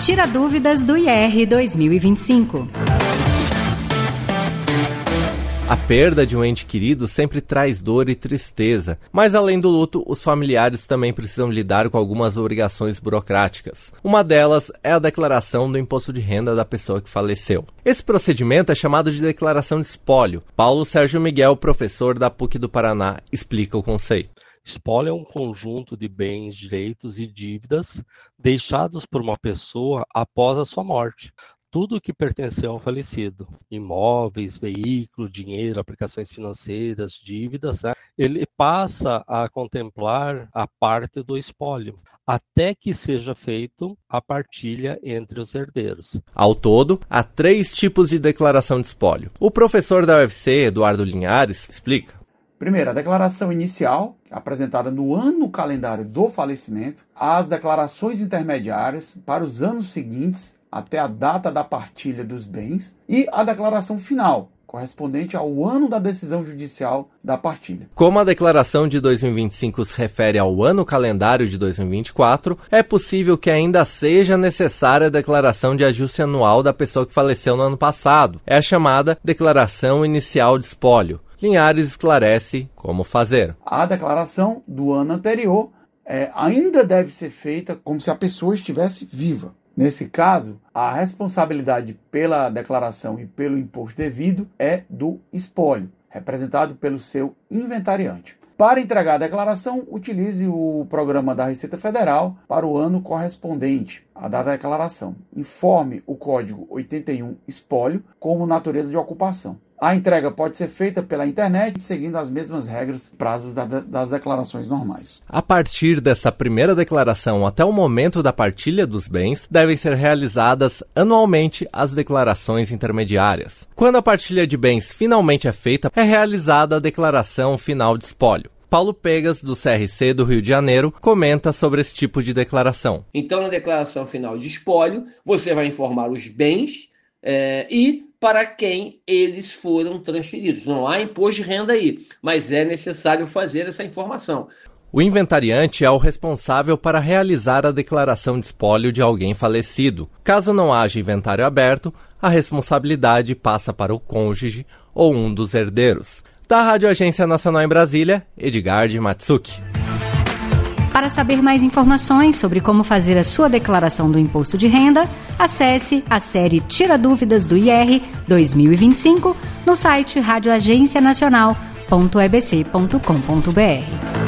Tira Dúvidas do IR 2025. A perda de um ente querido sempre traz dor e tristeza, mas além do luto, os familiares também precisam lidar com algumas obrigações burocráticas. Uma delas é a declaração do imposto de renda da pessoa que faleceu. Esse procedimento é chamado de declaração de espólio. Paulo Sérgio Miguel, professor da PUC do Paraná, explica o conceito. Espólio é um conjunto de bens, direitos e dívidas deixados por uma pessoa após a sua morte. Tudo que pertenceu ao falecido, imóveis, veículo, dinheiro, aplicações financeiras, dívidas, ele passa a contemplar a parte do espólio, até que seja feito a partilha entre os herdeiros. Ao todo, há 3 tipos de declaração de espólio. O professor da UFC, Eduardo Linhares, explica. Primeiro, a declaração inicial, apresentada no ano calendário do falecimento, as declarações intermediárias para os anos seguintes, até a data da partilha dos bens, e a declaração final, correspondente ao ano da decisão judicial da partilha. Como a declaração de 2025 se refere ao ano calendário de 2024, é possível que ainda seja necessária a declaração de ajuste anual da pessoa que faleceu no ano passado. É a chamada declaração inicial de espólio. Linhares esclarece como fazer. A declaração do ano anterior ainda deve ser feita como se a pessoa estivesse viva. Nesse caso, a responsabilidade pela declaração e pelo imposto devido é do espólio, representado pelo seu inventariante. Para entregar a declaração, utilize o programa da Receita Federal para o ano correspondente à data da declaração. Informe o código 81 espólio como natureza de ocupação. A entrega pode ser feita pela internet, seguindo as mesmas regras e prazos das declarações normais. A partir dessa primeira declaração até o momento da partilha dos bens, devem ser realizadas anualmente as declarações intermediárias. Quando a partilha de bens finalmente é feita, é realizada a declaração final de espólio. Paulo Pegas, do CRC do Rio de Janeiro, comenta sobre esse tipo de declaração. Então, na declaração final de espólio, você vai informar os bens e para quem eles foram transferidos. Não há imposto de renda aí, mas é necessário fazer essa informação. O inventariante é o responsável para realizar a declaração de espólio de alguém falecido. Caso não haja inventário aberto, a responsabilidade passa para o cônjuge ou um dos herdeiros. Da Rádio Agência Nacional em Brasília, Edgar de Matsuki. Para saber mais informações sobre como fazer a sua declaração do imposto de renda, acesse a série Tira Dúvidas do IR 2025 no site radioagencianacional.ebc.com.br.